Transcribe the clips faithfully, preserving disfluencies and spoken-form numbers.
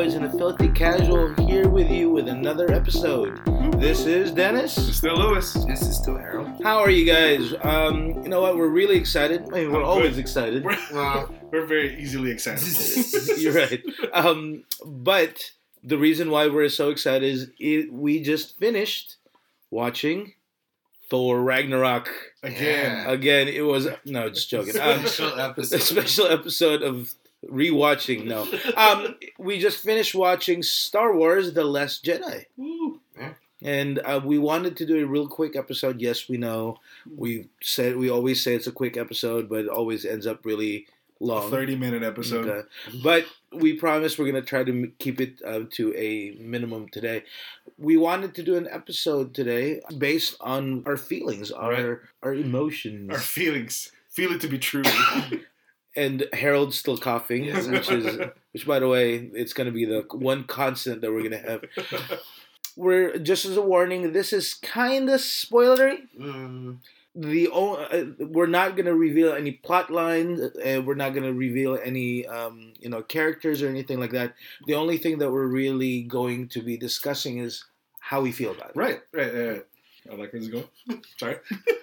Boys and a Filthy Casual here with you with another episode. This is Dennis. This is still Lewis. This is still Harold. How are you guys? Um, you know what? We're really excited. I mean, we're I'm always good. excited. We're, Well, we're very easily excitable. You're right. Um, but the reason why we're so excited is it, we just finished watching Thor Ragnarok. Again. Again, it was... No, just joking. Um, special a episode. special episode of rewatching. No. Um, we just finished watching Star Wars The Last Jedi. Woo. And uh, we wanted to do a real quick episode. Yes, we know. We said we always say it's a quick episode, but it always ends up really long. A thirty-minute episode. Okay. But we promise we're going to try to m- keep it uh, to a minimum today. We wanted to do an episode today based on our feelings, our Right. our emotions. Our feelings. Feel it to be true. And Harold's still coughing, Yes. which is which, by the way, it's going to be the one constant that we're going to have. We're just as a warning. This is kind of spoilery. Mm, The o- uh, we're not going to reveal any plot lines. Uh, we're not going to reveal any um, you know characters or anything like that. The only thing that we're really going to be discussing is how we feel about it. right, right, right, right. I like where this is going. Sorry.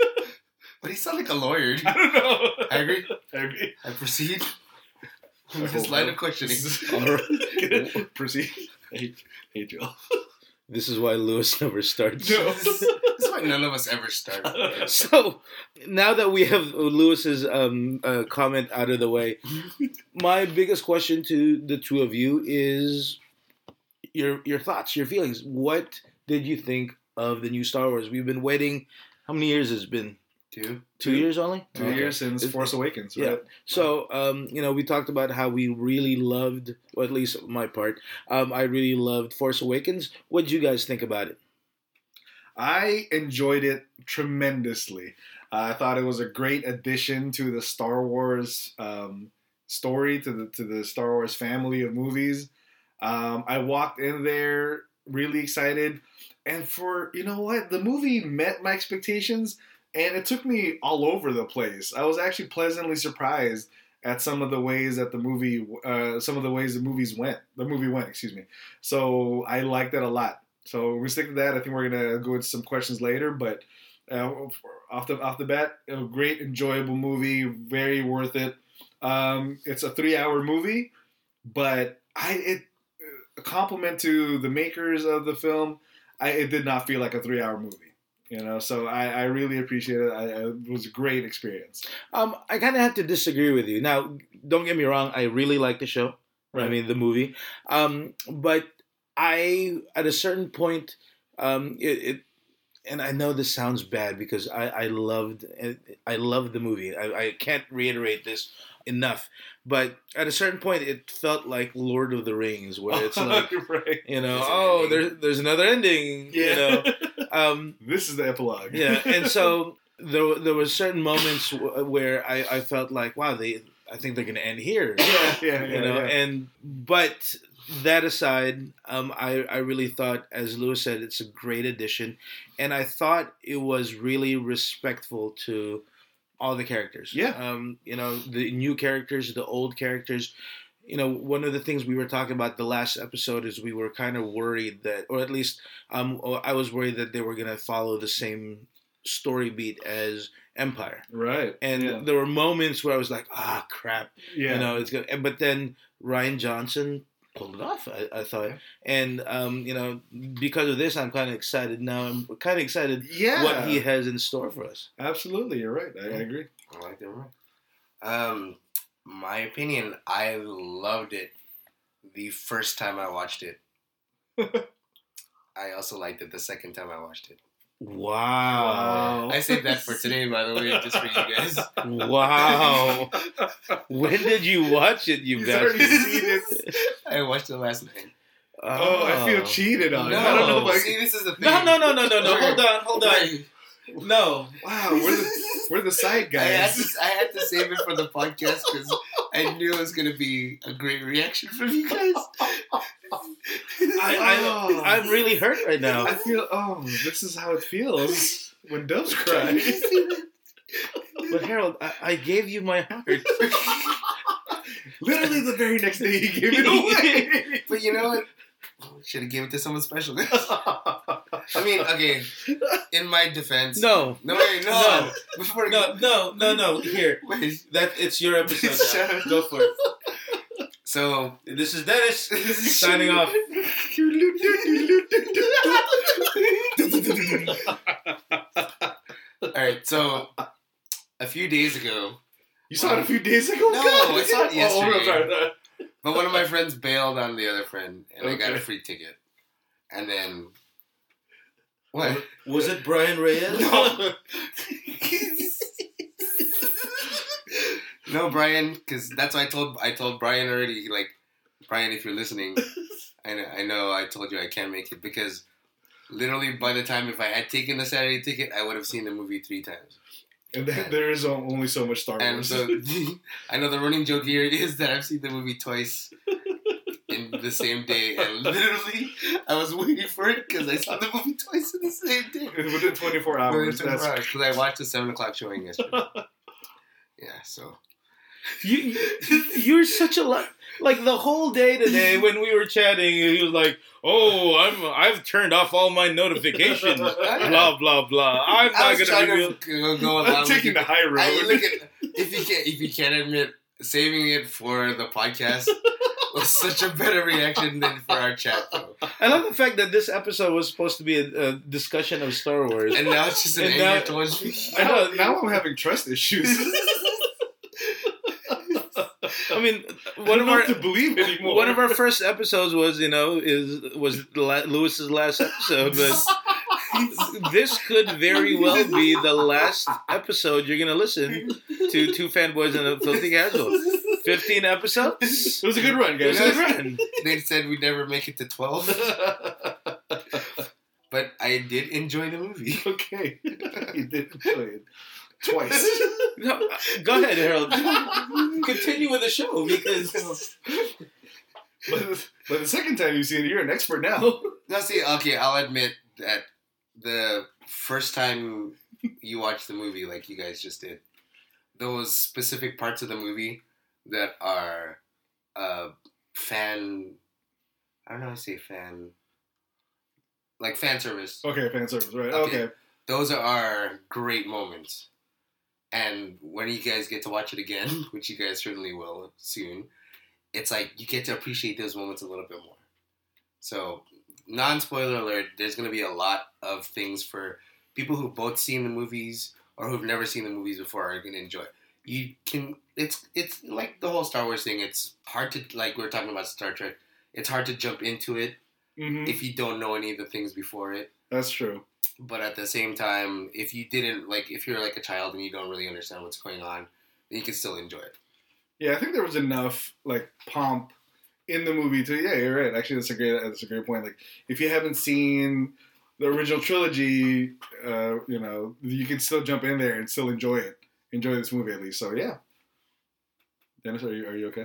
but he sound like a lawyer. I don't know. I agree. I agree. I proceed I with his hope line not. of questioning. All right. Proceed. Hey, hey, Joe. This is why Lewis never starts. No. this, is, this is why none of us ever start. So now that we have Lewis's um, uh, comment out of the way, my biggest question to the two of you is your your thoughts, your feelings. What did you think of the new Star Wars? We've been waiting. How many years has it been? Two. Two years only. Two Okay. years since It's- Force Awakens, Yeah. right? So, um, you know, we talked about how we really loved, or at least my part, um, I really loved Force Awakens. What did you guys think about it? I enjoyed it tremendously. Uh, I thought it was a great addition to the Star Wars um, story, to the to the Star Wars family of movies. Um, I walked in there really excited, and for you know what, the movie met my expectations, and it took me all over the place. I was actually pleasantly surprised at some of the ways that the movie, uh, some of the ways the movies went. The movie went, excuse me. So I liked it a lot. So we stick to that. I think we're gonna go into some questions later, but uh, off the off the bat, a great, enjoyable movie, very worth it. Um, it's a three-hour movie, but I it a compliment to the makers of the film. I it did not feel like a three-hour movie, you know. So I, I really appreciate it. I, it was a great experience. Um, I kind of have to disagree with you. Now, don't get me wrong. I really like the show. I mean, the movie. Um, but I, at a certain point, um, it, it, and I know this sounds bad because I, I loved, I loved the movie. I, I can't reiterate this enough. But at a certain point, it felt like Lord of the Rings, where it's like, right. you know, There's an oh, ending. there's there's another ending. You know, um, This is the epilogue. yeah, and so there there were certain moments w- where I, I felt like, wow, they I think they're gonna end here. yeah, yeah, yeah. You know, yeah. and but that aside, um, I I really thought, as Lewis said, it's a great addition, and I thought it was really respectful to all the characters. Yeah. Um, you know, the new characters, the old characters. You know, one of the things we were talking about the last episode is we were kind of worried that, or at least um, I was worried that they were gonna follow the same story beat as Empire. Right. And yeah. there were moments where I was like, ah, crap. yeah. You know, it's good. And, but then Ryan Johnson pulled it off, I, I thought. And, um, you know, because of this, I'm kind of excited now. I'm kind of excited yeah. what he has in store for us. Absolutely, you're right. I, I agree. I like that one. Um, my opinion, I loved it the first time I watched it. I also liked it the second time I watched it. Wow. I saved that for today, by the way, just for you guys. Wow. When did you watch it, you He's already bastard? seen it. I watched it last night. Oh, I feel cheated on. No, I don't know if I see, this is the thing. No, no, no, no, no, no. Hold on, hold on. Right. No. Wow, we're the we're the side I had, guys. to, I had to save it for the podcast because I knew it was going to be a great reaction from you guys. I, I, I'm really hurt right now. I feel. Oh, this is how it feels when doves cry. But Harold, I, I gave you my heart. Literally the very next day he gave it away. But you know what? Should have given it to someone special. I mean, okay. In my defense, No. no, wait, no, No. Before No, no, no, no. Here. Wait. That it's your episode Shut now. up. Go for it. So This is Dennis signing off. All right. So a few days ago, You saw it a few days ago? No, God. I saw it yesterday. Oh, I'm sorry. but one of my friends bailed on the other friend, and I got a Okay. free ticket. And then what? Was it Brian Reyes? No. No, Brian, because that's what I told I told Brian already. Like, Brian, if you're listening, I know, I know I told you I can't make it because literally by the time if I had taken the Saturday ticket, I would have seen the movie three times. And then there is only so much Star And Wars. the, I know the running joke here is that I've seen the movie twice in the same day, and literally I was waiting for it because I saw the movie twice in the same day. Within twenty-four hours. That's Because I watched the seven o'clock showing yesterday. Yeah, so. You, you, you're such a lot. Like the whole day today when we were chatting, he was like, "Oh, I'm I've turned off all my notifications." Blah blah blah. I'm I not was gonna trying reveal. to go, go I'm along taking with the it. high road. I look at if you can if you can't admit saving it for the podcast was such a better reaction than for our chat though. I love the fact that this episode was supposed to be a, a discussion of Star Wars. And now it's just an And anger now- towards me. I know. now, now I'm having trust issues. I mean, I one don't of know our what to believe anymore. one of our first episodes was, you know, is was La- Lewis's last episode, but this could very well be the last episode you're gonna listen to Two Fanboys and a Filthy Casual. Fifteen episodes. It was a good run, It guys. was a good run. They said we'd never make it to twelve, but I did enjoy the movie. Okay, you did enjoy it twice. No, uh, go ahead, Harold. Continue with the show because But, but the second time you've seen it, you're an expert now. Now, see, okay, I'll admit that the first time you watch the movie, like you guys just did, those specific parts of the movie that are uh, fan, I don't know how to say fan, like fan service. Okay, fan service, right? Okay. Okay. Those are great moments. And when you guys get to watch it again, which you guys certainly will soon, it's like you get to appreciate those moments a little bit more. So, non-spoiler alert, there's going to be a lot of things for people who've both seen the movies or who've never seen the movies before are going to enjoy. You can, it's it's like the whole Star Wars thing. It's hard to, like we were talking about Star Trek, it's hard to jump into it Mm-hmm. if you don't know any of the things before it. That's true. But at the same time, if you didn't, like, if you're like a child and you don't really understand what's going on, then you can still enjoy it. Yeah, I think there was enough like pomp in the movie to. Yeah, you're right. Actually, that's a great. That's a great point. Like, if you haven't seen the original trilogy, uh, you know, you can still jump in there and still enjoy it. Enjoy this movie at least. So yeah. Dennis, are you are you okay?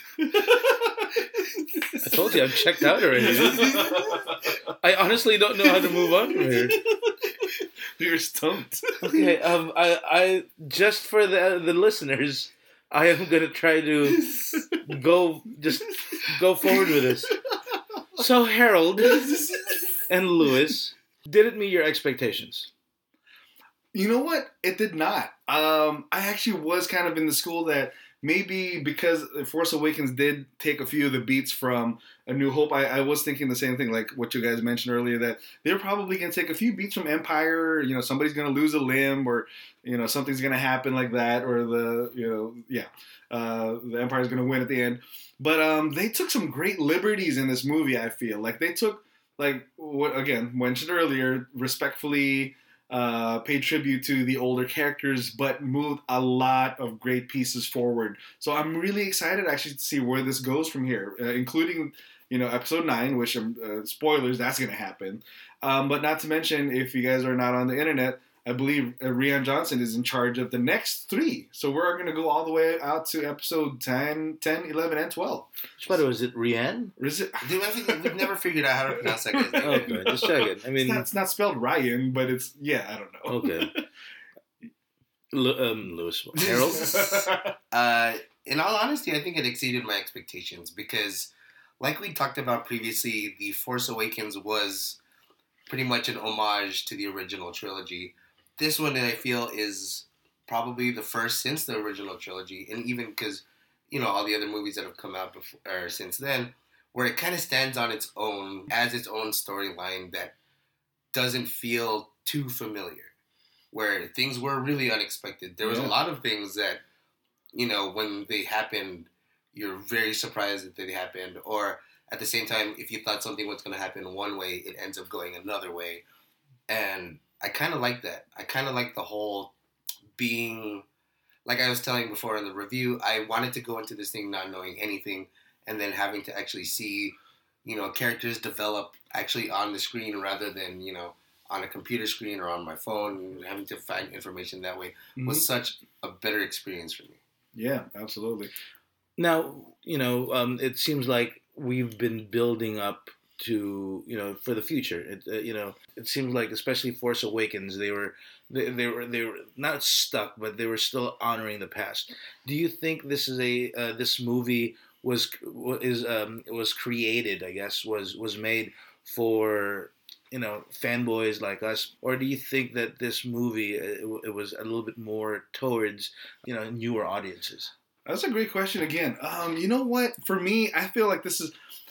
I told you I'm checked out already. I honestly don't know how to move on from here. You're stumped. Okay, um, I, I just for the the listeners, I am gonna try to go just go forward with this. So Harold and Lewis, did it meet your expectations? You know what? It did not. Um, I actually was kind of in the school that maybe because Force Awakens did take a few of the beats from A New Hope, I, I was thinking the same thing, like what you guys mentioned earlier, that they're probably going to take a few beats from Empire. You know, somebody's going to lose a limb, or you know, something's going to happen like that, or the you know, yeah, uh, the Empire's going to win at the end. But um, they took some great liberties in this movie. I feel like they took, like what again mentioned earlier, respectfully. Uh, paid tribute to the older characters, but moved a lot of great pieces forward. So I'm really excited actually to see where this goes from here, uh, including, you know, episode nine, which, um, uh, spoilers, that's going to happen. Um, but not to mention, if you guys are not on the internet, I believe uh, Rian Johnson is in charge of the next three. So we're going to go all the way out to episode ten, ten, eleven, and twelve. But was it Rian? Or is it? Dude, I think we've never figured out how to pronounce that guy's name. Okay, just checking. I It's mean, not, it's not spelled Ryan, but it's, yeah, I don't know. okay. Lu- um, Lewis Harold. Uh, in all honesty, I think it exceeded my expectations because, like we talked about previously, The Force Awakens was pretty much an homage to the original trilogy. This one, I feel, is probably the first since the original trilogy, and even because, you know, all the other movies that have come out before or since then, where it kind of stands on its own, as its own storyline that doesn't feel too familiar, where things were really unexpected. There was Yeah. a lot of things that, you know, when they happened, you're very surprised that they happened, or at the same time, if you thought something was going to happen one way, it ends up going another way. And I kind of like that. I kind of like the whole being, like I was telling before in the review, I wanted to go into this thing not knowing anything and then having to actually see, you know, characters develop actually on the screen rather than, you know, on a computer screen or on my phone, and having to find information that way Mhm. was such a better experience for me. Yeah, absolutely. Now, you know, um, it seems like we've been building up to, you know, for the future. It, uh, you know, it seems like, especially Force Awakens, they were, they, they were, they were not stuck, but they were still honoring the past. Do you think this is a, uh, this movie was, is, um, was created, I guess, was, was made for, you know, fanboys like us, or do you think that this movie, it, it was a little bit more towards, you know, newer audiences? That's a great question again. Um, you know what? For me, I feel like this is.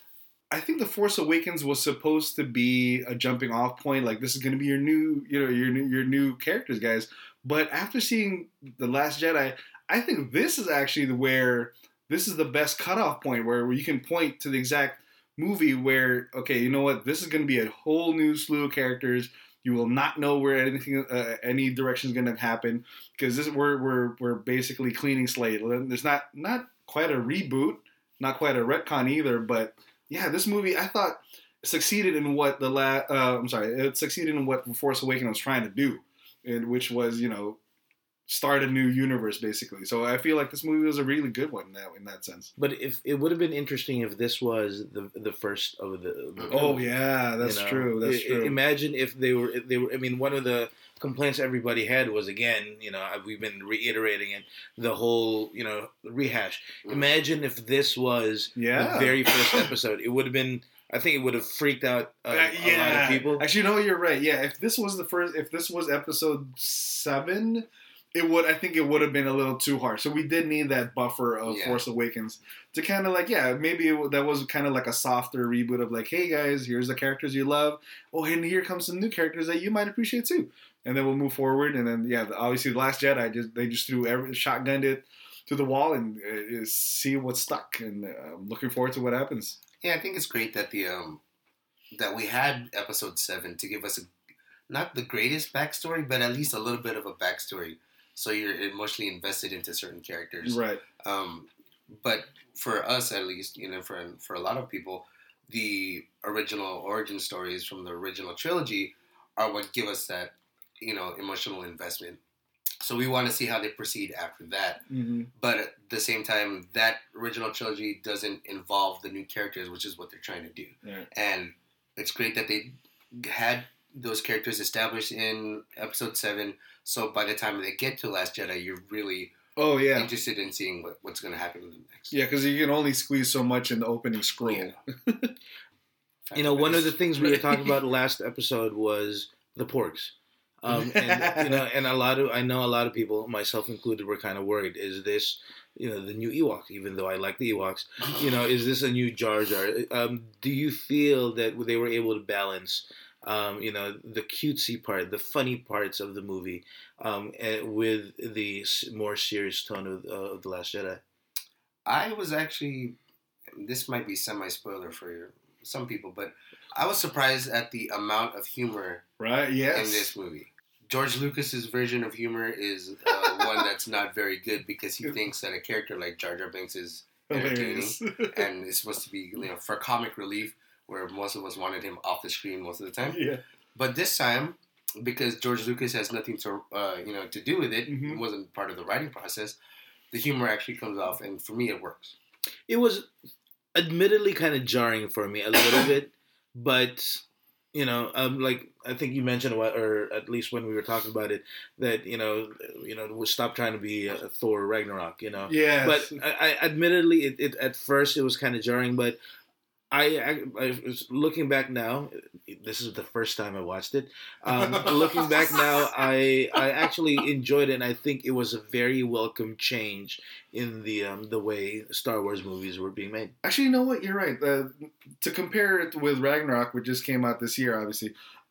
I think The Force Awakens was supposed to be a jumping off point. Like, this is going to be your new, you know, your new, your new characters, guys. But after seeing The Last Jedi, I think this is actually the where this is the best cutoff point where, where you can point to the exact movie where, okay, you know what? This is going to be a whole new slew of characters. You will not know where anything, uh, any direction is going to happen, because this we're we're we're basically cleaning slate. There's not not quite a reboot, not quite a retcon either, but yeah, this movie I thought succeeded in what the la- uh, I'm sorry, it succeeded in what Force Awakens was trying to do, and which was, you know, start a new universe basically. So I feel like this movie was a really good one in that in that sense. But if it would have been interesting if this was the the first of the. the Oh yeah, that's you know? true. That's I- true. Imagine if they were if they were. I mean, one of the complaints everybody had was, again, you know, we've been reiterating it, the whole, you know, rehash. Imagine if this was Yeah. the very first episode. It would have been. I think it would have freaked out uh, Uh, a lot of people. Actually, no, you're right. Yeah, if this was the first, if this was episode seven, it would. I think it would have been a little too hard. So we did need that buffer of Yeah. Force Awakens to kind of like, yeah, maybe it, that was kind of like a softer reboot of like, hey guys, here's the characters you love. Oh, and here comes some new characters that you might appreciate too. And then we'll move forward. And then yeah, obviously the Last Jedi, just they just threw every shotgunned it to the wall and uh, see what's stuck. And uh, I'm looking forward to what happens. Yeah, I think it's great that the um that we had episode seven to give us a, not the greatest backstory, but at least a little bit of a backstory, so you're emotionally invested into certain characters. Right. Um, but for us, at least, you know, for for a lot of people, the original origin stories from the original trilogy are what give us that, you know, emotional investment. So we want to see how they proceed after that. Mm-hmm. But at the same time, that original trilogy doesn't involve the new characters, which is what they're trying to do. Right. And it's great that they had those characters established in episode seven. So by the time they get to Last Jedi, you're really Oh yeah. interested in seeing what, what's going to happen in the next. Yeah, because you can only squeeze so much in the opening scroll. Yeah. You know, one of the things we were talking about last episode was the porks. Um, and you know, and a lot of I know a lot of people, myself included, were kind of worried. Is this, you know, the new Ewoks? Even though I like the Ewoks, you know, is this a new Jar Jar? Um, do you feel that they were able to balance, um, you know, the cutesy part, the funny parts of the movie, um, eh, with the s- more serious tone of, uh, of the Last Jedi? I was actually, this might be semi-spoiler for some people, but I was surprised at the amount of humor Right? Yes. in this movie. George Lucas's version of humor is uh, one that's not very good because he thinks that a character like Jar Jar Binks is entertaining Hilarious. and it's supposed to be, you know, for comic relief, where most of us wanted him off the screen most of the time. Yeah. But this time, because George Lucas has nothing to, uh, you know, to do with it, Mhm. it wasn't part of the writing process. The humor actually comes off, and for me, it works. It was admittedly kind of jarring for me a little bit, but you know, um, like I think you mentioned, a while- or at least when we were talking about it, that you know, you know, we'll stop trying to be a Thor Ragnarok, you know. Yes. But I, I admittedly, it, it at first it was kind of jarring, but I, I, I was looking back now. This is the first time I watched it. Um, looking back now, I I actually enjoyed it, and I think it was a very welcome change in the um, the way Star Wars movies were being made. Actually, you know what? You're right. Uh, to compare it with Ragnarok, which just came out this year, obviously,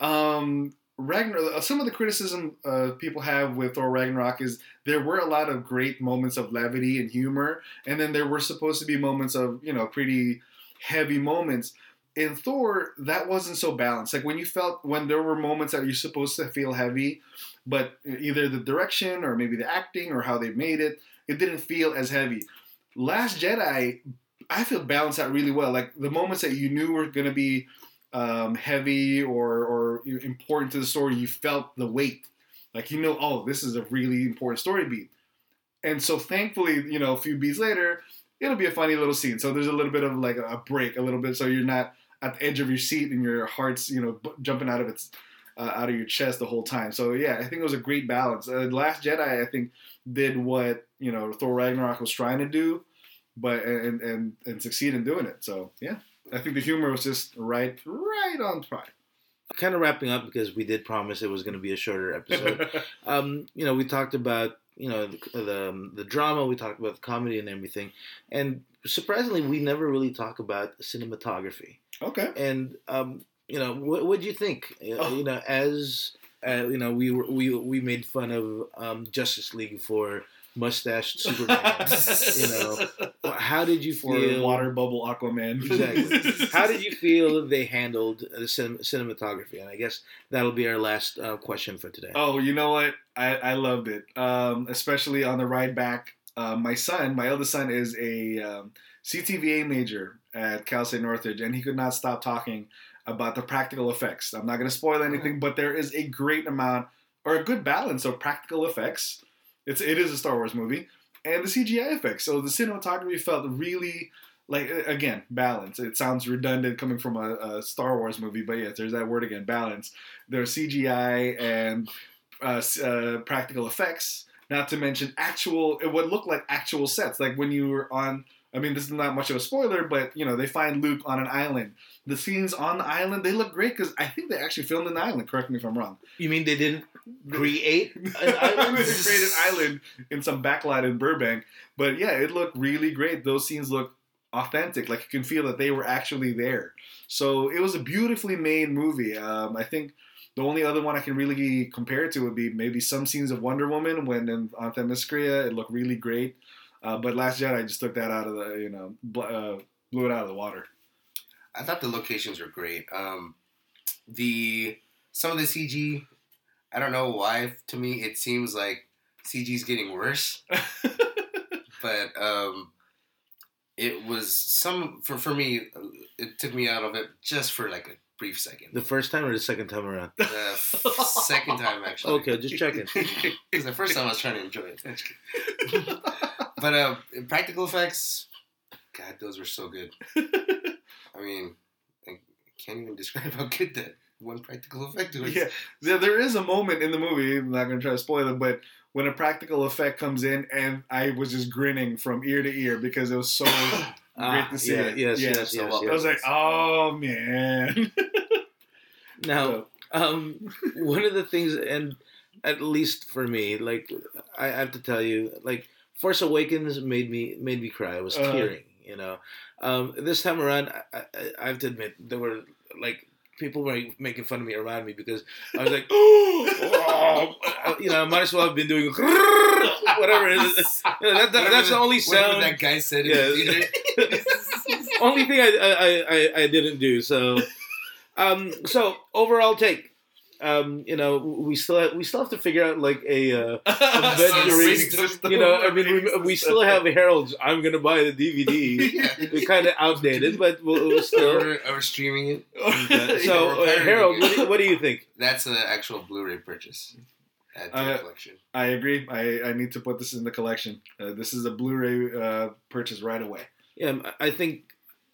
um, Ragnarok. Some of the criticism uh, people have with Thor Ragnarok is there were a lot of great moments of levity and humor, and then there were supposed to be moments of you know pretty heavy moments. In Thor, that wasn't so balanced. Like when you felt when there were moments that you're supposed to feel heavy, but either the direction or maybe the acting or how they made it, it didn't feel as heavy. Last Jedi, I feel balanced out really well. Like the moments that you knew were going to be um, heavy or or important to the story, you felt the weight. Like you know, oh, this is a really important story beat. And so thankfully, you know, a few beats later, it'll be a funny little scene. So there's a little bit of like a break, a little bit, so you're not at the edge of your seat and your heart's, you know, b- jumping out of its uh, out of your chest the whole time. So yeah, I think it was a great balance. Uh, Last Jedi, I think, did what you know Thor Ragnarok was trying to do, but and and and succeed in doing it. So yeah, I think the humor was just right, right on track. Kind of wrapping up because we did promise it was going to be a shorter episode. um, you know, we talked about you know the, the the drama, we talked about the comedy and everything, and surprisingly, we never really talk about cinematography. Okay. And um, you know, what what do you think? Oh. You know, as uh, you know, we were, we we made fun of um, Justice League for mustached Superman. You know, how did you For feel? water bubble Aquaman. Exactly. How did you feel they handled the cin- cinematography? And I guess that'll be our last uh, question for today. Oh, you know what? I, I loved it, um, especially on the ride back. Uh, my son, my eldest son, is a um, C T V A major at Cal State Northridge, and he could not stop talking about the practical effects. I'm not going to spoil anything, but there is a great amount or a good balance of practical effects. It's it is a Star Wars movie, and the C G I effects. So the cinematography felt really like again balance. It sounds redundant coming from a, a Star Wars movie, but yes, there's that word again, balance. There's C G I and uh, uh, practical effects. Not to mention actual, it would look like actual sets. Like when you were on, I mean, this is not much of a spoiler, but, you know, they find Luke on an island. The scenes on the island, they look great because I think they actually filmed in the island. Correct me if I'm wrong. You mean they didn't create an island? They created an island in some backlot in Burbank. But yeah, it looked really great. Those scenes look authentic. Like you can feel that they were actually there. So it was a beautifully made movie. Um, I think the only other one I can really compare it to would be maybe some scenes of Wonder Woman when in, on Themyscira. It looked really great. Uh, but Last Jedi just took that out of the, you know, bl- uh, blew it out of the water. I thought the locations were great. Um, the some of the C G, I don't know why. To me, it seems like C G's getting worse. But um, it was some for for me. It took me out of it just for like a brief second. The first time or the second time around? The f- second time, actually. Okay, just checking. Because the first time I was trying to enjoy it. But uh, practical effects, God, those were so good. I mean, I can't even describe how good that one practical effect was. Yeah, there, there is a moment in the movie, I'm not going to try to spoil it, but when a practical effect comes in, and I was just grinning from ear to ear because it was so great to see yeah, it. Yes, yeah, yes, so yes, I yes. was like, oh, man. Now, um, one of the things, and at least for me, like I have to tell you, like Force Awakens made me made me cry. I was Uh-huh. tearing, you know. Um, this time around, I, I, I have to admit there were like people were making fun of me around me because I was like, oh, you know, I might as well have been doing whatever it is. You know, that, that, that's the only Whatever sound. that guy said in Yeah. the theater. Only thing I I, I, I didn't do. So, um, so overall take. Um, you know, we still have, we still have to figure out like a uh, Racist. you know, I mean, we, we still have Harold's I'm gonna buy the D V D. Yeah. We're kind of outdated, but we'll, we'll still. Or, or streaming it. Okay. So, Or uh, pirating Harold, it. what do, what do you think? That's an actual Blu-ray purchase. Add to Uh, the collection. I agree. I, I need to put this in the collection. Uh, this is a Blu-ray uh, purchase right away. Yeah, I think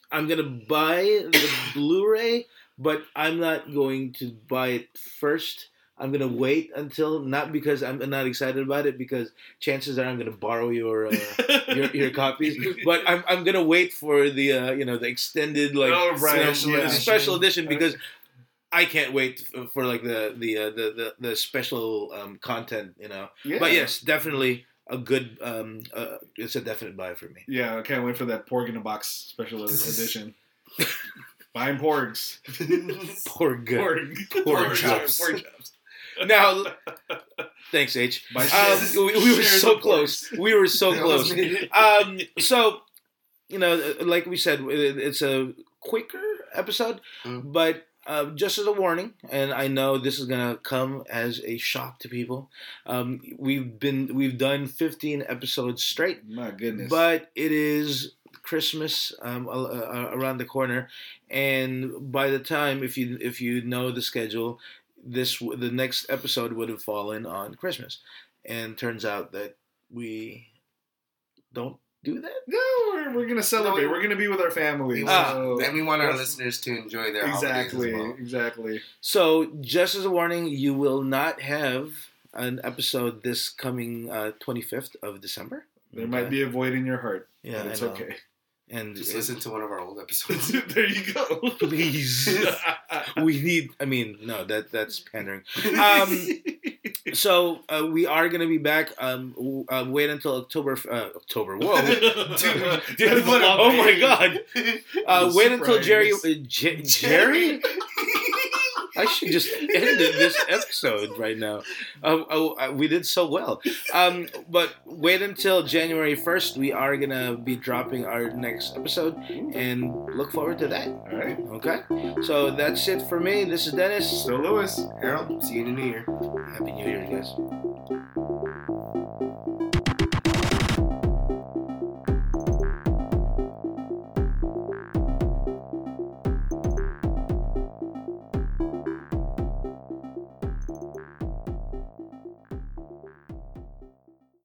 I'm gonna buy the Blu-ray, but I'm not going to buy it first. I'm gonna wait until, not because I'm not excited about it, because chances are I'm gonna borrow your uh, your, your copies. But I'm I'm gonna wait for the uh, you know the extended like Oh, right, you know, yeah. the special edition, because I can't wait for, for like the the, uh, the the the special um, content, you know. Yeah. But yes, definitely a good. Um, uh, it's a definite buy for me. Yeah, I can't wait for that Porg in a Box special edition. Buying Porgs. Poor good. Porg. Poor Porg chops. Porg chops. Now, thanks, H. By Um, shares- we, we were shares so of close. Porgs. We were so That close. was me. Um, so, you know, like we said, it- it's a quicker episode, Mm. but uh, just as a warning, and I know this is gonna come as a shock to people. Um, we've been we've done fifteen episodes straight, My goodness. but it is Christmas um, uh, uh, around the corner, and by the time, if you if you know the schedule, this the next episode would have fallen on Christmas, and turns out that we don't do that. no, we're, we're gonna celebrate. No, we- we're gonna be with our families. Ah, so- and we want our That's- listeners to enjoy their exactly, holidays as well. exactly. So, just as a warning, you will not have an episode this coming uh, twenty-fifth of December. There might be a void in your heart. Yeah, but it's I know. okay. And Just it- listen to one of our old episodes. There you go. please, we need. I mean, no, that that's pandering. Um, so uh, we are going to be back. Um, w- uh, wait until October. Uh, October. Whoa, dude, dude, What a oh my name. god. Uh, wait until Surprise. Jerry. Uh, J- Jerry. I should just end this episode right now. Uh, oh, uh, we did so well. Um, but wait until January first. We are going to be dropping our next episode, and look forward to that. All right. Okay? So that's it for me. This is Dennis. So, Lewis. Harold, see you in the new year. Happy New Year, guys.